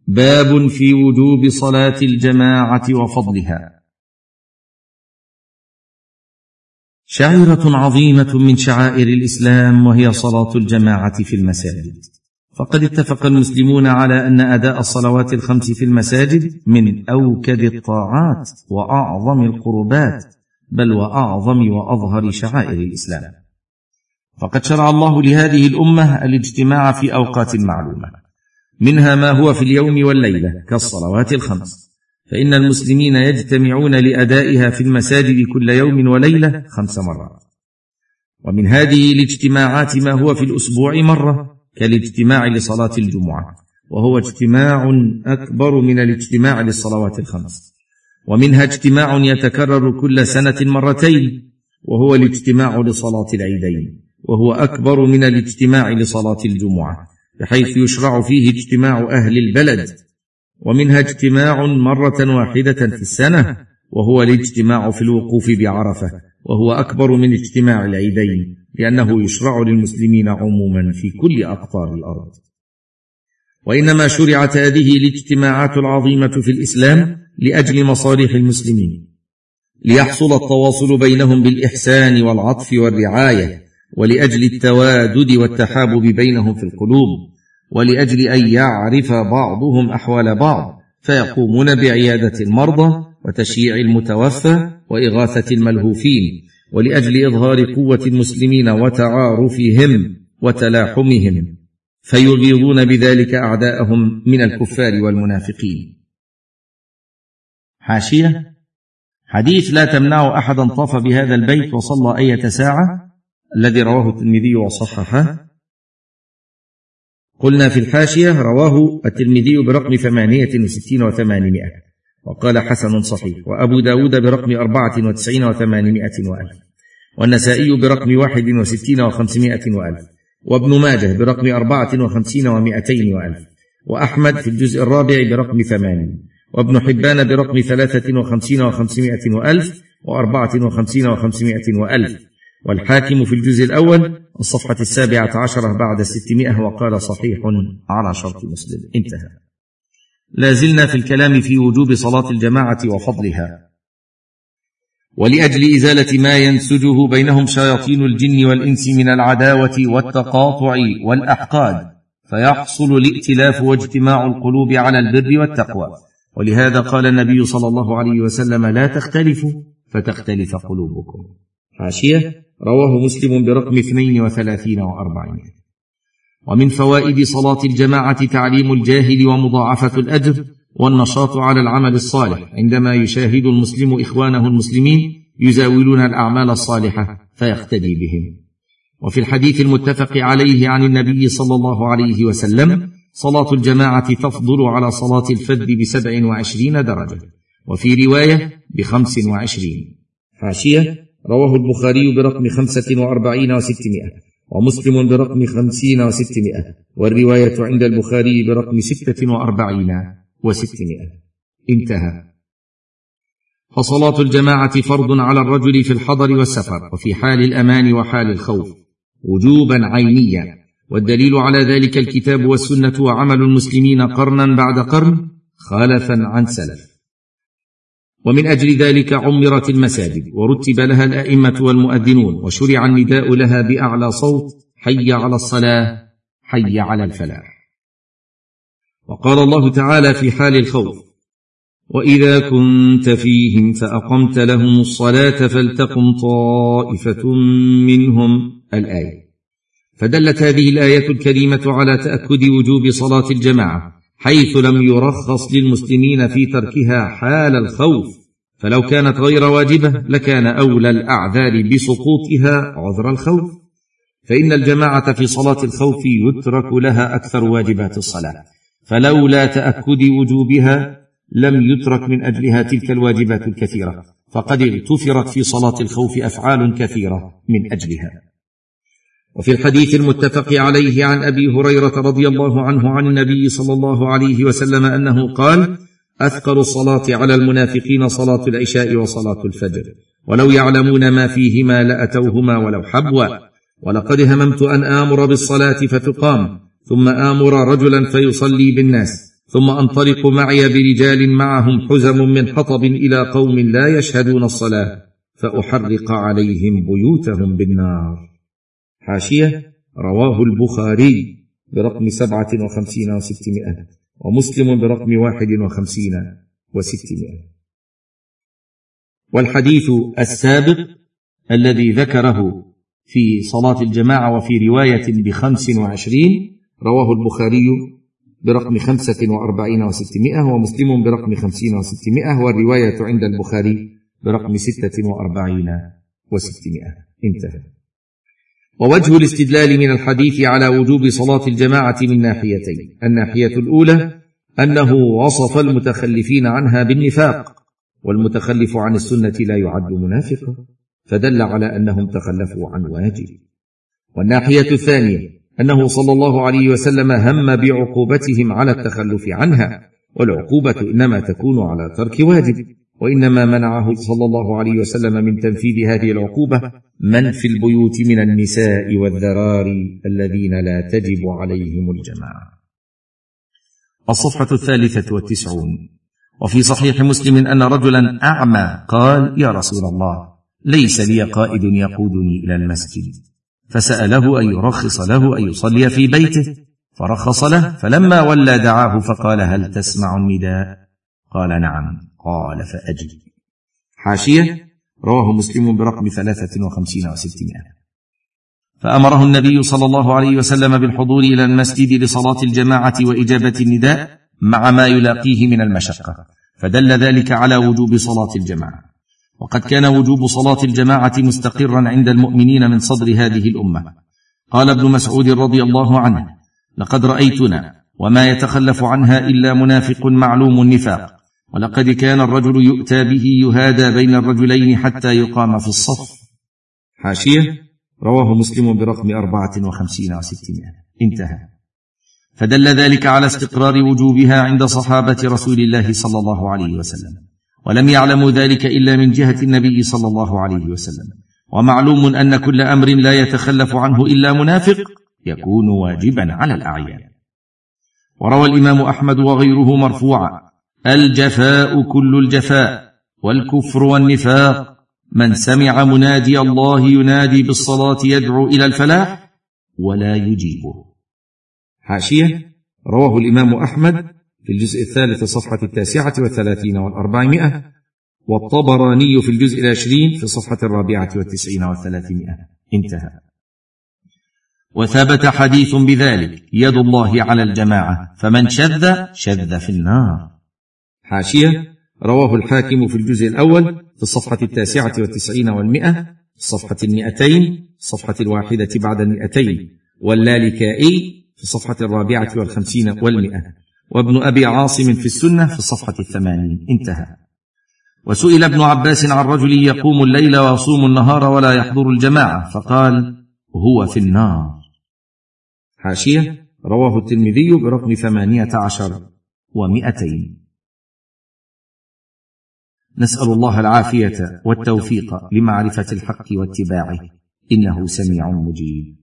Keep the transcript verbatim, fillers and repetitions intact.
باب في وجوب صلاة الجماعة وفضلها. شعيرة عظيمة من شعائر الإسلام، وهي صلاة الجماعة في المساجد. فقد اتفق المسلمون على أن أداء الصلوات الخمس في المساجد من أوكد الطاعات وأعظم القربات، بل وأعظم وأظهر شعائر الإسلام. فقد شرع الله لهذه الأمة الاجتماع في أوقات معلومة، منها ما هو في اليوم والليلة كالصلوات الخمس، فإن المسلمين يجتمعون لأدائها في المساجد كل يوم وليلة خمس مرات. ومن هذه الاجتماعات ما هو في الأسبوع مرة كالاجتماع لصلاة الجمعة، وهو اجتماع أكبر من الاجتماع للصلوات الخمس. ومنها اجتماع يتكرر كل سنة مرتين، وهو الاجتماع لصلاة العيدين، وهو أكبر من الاجتماع لصلاة الجمعة، بحيث يشرع فيه اجتماع أهل البلد. ومنها اجتماع مرة واحدة في السنة، وهو الاجتماع في الوقوف بعرفة، وهو أكبر من اجتماع العيدين، لأنه يشرع للمسلمين عموما في كل أقطار الأرض. وإنما شرعت هذه الاجتماعات العظيمة في الإسلام لأجل مصالح المسلمين، ليحصل التواصل بينهم بالإحسان والعطف والرعاية، ولأجل التوادد والتحابب بينهم في القلوب، ولأجل أن يعرف بعضهم أحوال بعض، فيقومون بعيادة المرضى وتشييع المتوفى وإغاثة الملهوفين، ولأجل إظهار قوة المسلمين وتعارفهم وتلاحمهم، فيغيظون بذلك أعداءهم من الكفار والمنافقين. حاشية: حديث لا تمنع أحدا طاف بهذا البيت وصلى أية ساعة، الذي رواه الترمذي وصححه. قلنا في الحاشية: رواه الترمذي برقم ثمانية وستين وثمانمائة، وقال حسن صحيح، وأبو داود برقم أربعة وتسعين وثمانمائة وألف، والنسائي برقم واحد وستين وخمسمائة وألف، وابن ماجه برقم أربعة وخمسين ومائتين وألف، وأحمد في الجزء الرابع برقم ثمانين، وابن حبان برقم ثلاثة وخمسين وخمسمائة وألف، وأربعة وخمسين وخمسمائة وألف، والحاكم في الجزء الأول الصفحة السابعة عشرة بعد الستمائة، وقال صحيح على شرط مسلم. انتهى. لازلنا في الكلام في وجوب صلاة الجماعة وفضلها. ولأجل إزالة ما ينسجه بينهم شياطين الجن والإنس من العداوة والتقاطع والأحقاد، فيحصل الائتلاف واجتماع القلوب على البر والتقوى. ولهذا قال النبي صلى الله عليه وسلم: لا تختلفوا فتختلف قلوبكم. حاشية: رواه مسلم برقم اثنين وثلاثين وأربعين. ومن فوائد صلاة الجماعة تعليم الجاهل ومضاعفة الأجر والنشاط على العمل الصالح، عندما يشاهد المسلم إخوانه المسلمين يزاولون الأعمال الصالحة فيقتدي بهم. وفي الحديث المتفق عليه عن النبي صلى الله عليه وسلم: صلاة الجماعة تفضل على صلاة الفرد بسبع وعشرين درجة، وفي رواية بخمس وعشرين. حاشية: رواه البخاري برقم خمسة وأربعين وستمائة، ومسلم برقم خمسين وستمائة، والرواية عند البخاري برقم ستة وأربعين وستمائة. انتهى. فصلاة الجماعة فرض على الرجل في الحضر والسفر، وفي حال الأمان وحال الخوف، وجوبا عينيا، والدليل على ذلك الكتاب والسنة وعمل المسلمين قرنا بعد قرن خلفا عن سلف. ومن أجل ذلك عمرت المساجد، ورتب لها الأئمة والمؤذنون، وشرع النداء لها بأعلى صوت: حي على الصلاة، حي على الفلاح. وقال الله تعالى في حال الخوف: وإذا كنت فيهم فأقمت لهم الصلاة فلتقم طائفة منهم، الآية. فدلت هذه الآية الكريمة على تأكد وجوب صلاة الجماعة، حيث لم يرخص للمسلمين في تركها حال الخوف، فلو كانت غير واجبة لكان أولى الأعذار بسقوطها عذر الخوف، فإن الجماعة في صلاة الخوف يترك لها أكثر واجبات الصلاة، فلولا تأكد وجوبها لم يترك من أجلها تلك الواجبات الكثيرة، فقد اغتفرت في صلاة الخوف أفعال كثيرة من أجلها. وفي الحديث المتفق عليه عن أبي هريرة رضي الله عنه عن النبي صلى الله عليه وسلم أنه قال: أثقل الصلاة على المنافقين صلاة العشاء وصلاة الفجر، ولو يعلمون ما فيهما لأتوهما ولو حبوا، ولقد هممت أن آمر بالصلاة فتقام، ثم آمر رجلا فيصلي بالناس، ثم أنطلق معي برجال معهم حزم من حطب إلى قوم لا يشهدون الصلاة فأحرق عليهم بيوتهم بالنار. حاشية: رواه البخاري برقم سبعة وخمسين وستمائة، ومسلم برقم واحد وخمسين وستمائة. والحديث السابق الذي ذكره في صلاة الجماعة وفي رواية بخمس وعشرين رواه البخاري برقم خمسة وأربعين وستمائة، ومسلم برقم خمسين وستمائة، والرواية عند البخاري برقم ستة وأربعين وستمائة. انتهى. ووجه الاستدلال من الحديث على وجوب صلاة الجماعة من ناحيتين: الناحية الأولى أنه وصف المتخلفين عنها بالنفاق، والمتخلف عن السنة لا يعد منافقا، فدل على أنهم تخلفوا عن واجب. والناحية الثانية أنه صلى الله عليه وسلم هم بعقوبتهم على التخلف عنها، والعقوبة إنما تكون على ترك واجب، وإنما منعه صلى الله عليه وسلم من تنفيذ هذه العقوبة من في البيوت من النساء والذراري الذين لا تجب عليهم الجماعة. الصفحة الثالثة والتسعون. وفي صحيح مسلم أن رجلا أعمى قال: يا رسول الله، ليس لي قائد يقودني إلى المسجد، فسأله أن يرخص له أن يصلي في بيته، فرخص له، فلما ولى دعاه فقال: هل تسمع النداء؟ قال: نعم. قال: فأجب. حاشية: رواه مسلم برقم ثلاثة وخمسين وستمائة. فأمره النبي صلى الله عليه وسلم بالحضور إلى المسجد لصلاة الجماعة وإجابة النداء مع ما يلاقيه من المشقة، فدل ذلك على وجوب صلاة الجماعة. وقد كان وجوب صلاة الجماعة مستقرا عند المؤمنين من صدر هذه الأمة. قال ابن مسعود رضي الله عنه: لقد رأيتنا وما يتخلف عنها إلا منافق معلوم النفاق، ولقد كان الرجل يؤتى به يهادى بين الرجلين حتى يقام في الصف. حاشية: رواه مسلم برقم أربعة وخمسين وستمائة. انتهى. فدل ذلك على استقرار وجوبها عند صحابة رسول الله صلى الله عليه وسلم، ولم يعلموا ذلك إلا من جهة النبي صلى الله عليه وسلم. ومعلوم أن كل أمر لا يتخلف عنه إلا منافق يكون واجبا على الأعيان. وروى الإمام أحمد وغيره مرفوعا: الجفاء كل الجفاء، والكفر والنفاق، من سمع منادي الله ينادي بالصلاة يدعو إلى الفلاح ولا يجيبه. حاشية: رواه الإمام أحمد في الجزء الثالث صفحة التاسعة والثلاثين والأربعمائة، والطبراني في الجزء العشرين في صفحة الرابعة والتسعين والثلاثمائة. انتهى. وثبت حديث بذلك: يد الله على الجماعة، فمن شذ شذ في النار. حاشية: رواه الحاكم في الجزء الأول في الصفحة التاسعة والتسعين والمئة، في الصفحة المئتين، الصفحة الواحدة بعد المئتين، واللالكائي في الصفحة الرابعة والخمسين والمئة، وابن أبي عاصم في السنة في الصفحة الثمانين. انتهى. وسئل ابن عباس عن رجل يقوم الليل ويصوم النهار ولا يحضر الجماعة، فقال: هو في النار. حاشية: رواه الترمذي برقم ثمانية عشر ومئتين. نسأل الله العافية والتوفيق لمعرفة الحق واتباعه، إنه سميع مجيب.